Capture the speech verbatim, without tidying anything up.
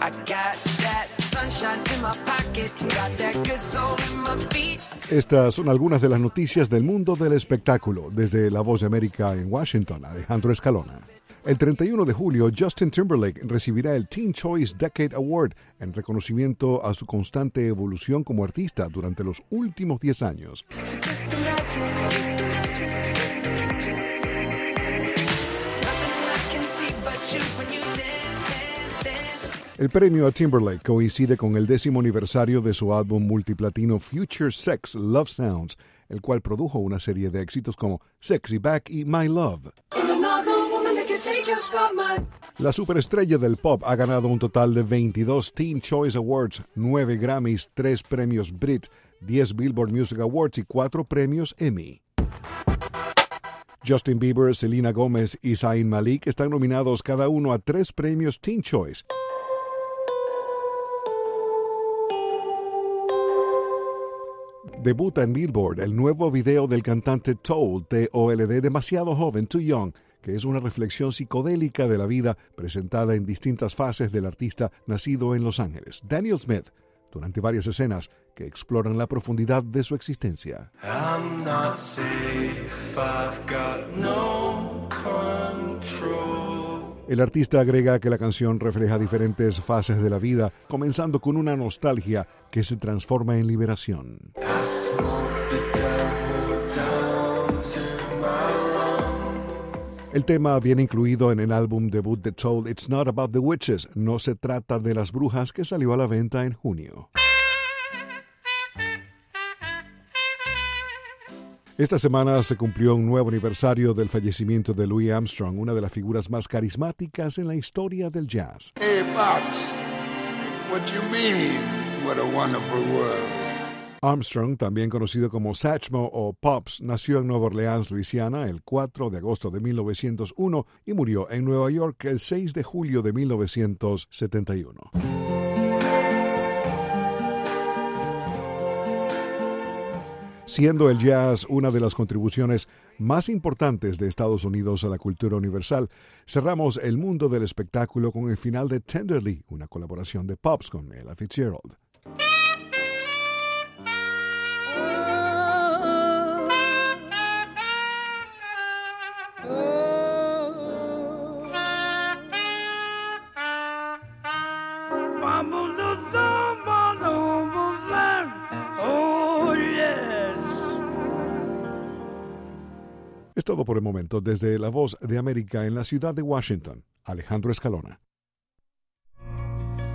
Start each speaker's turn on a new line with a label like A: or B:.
A: I got that sunshine in my pocket, got that good soul in my feet.
B: Estas son algunas de las noticias del mundo del espectáculo. Desde La Voz de América en Washington, Alejandro Escalona. El treinta y uno de julio, Justin Timberlake recibirá el Teen Choice Decade Award en reconocimiento a su constante evolución como artista durante los últimos diez años.
A: So just imagine, nothing I can see but you when you dance, dance, dance.
B: El premio a Timberlake coincide con el décimo aniversario de su álbum multiplatino Future Sex Love Sounds, el cual produjo una serie de éxitos como Sexy Back y My Love. La superestrella del pop ha ganado un total de veintidós Teen Choice Awards, nueve Grammys, tres premios Brit, diez Billboard Music Awards y cuatro premios Emmy. Justin Bieber, Selena Gomez y Zayn Malik están nominados cada uno a tres premios Teen Choice. Debuta en Billboard el nuevo video del cantante Told, T O L D, Demasiado Joven, Too Young, que es una reflexión psicodélica de la vida presentada en distintas fases del artista nacido en Los Ángeles, Daniel Smith, durante varias escenas que exploran la profundidad de su existencia.
C: I'm not safe, I've got no control.
B: El artista agrega que la canción refleja diferentes fases de la vida, comenzando con una nostalgia que se transforma en liberación.
C: I smoke the devil down to my lungs.
B: El tema viene incluido en el álbum debut de Told, It's Not About the Witches, No se trata de las brujas, que salió a la venta en junio. Esta semana se cumplió un nuevo aniversario del fallecimiento de Louis Armstrong, una de las figuras más carismáticas en la historia del jazz.
D: Hey, Pops, what you mean, what a wonderful world?
B: Armstrong, también conocido como Satchmo o Pops, nació en Nueva Orleans, Luisiana, el cuatro de agosto de mil novecientos uno y murió en Nueva York el seis de julio de mil novecientos setenta y uno. Siendo el jazz una de las contribuciones más importantes de Estados Unidos a la cultura universal, cerramos el mundo del espectáculo con el final de Tenderly, una colaboración de Pops con Ella Fitzgerald. Es todo por el momento. Desde La Voz de América en la ciudad de Washington, Alejandro Escalona.